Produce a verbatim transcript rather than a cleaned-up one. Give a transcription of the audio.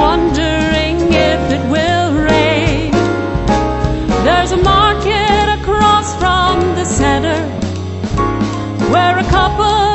wondering if it will rain. There's a market across from the center where a couple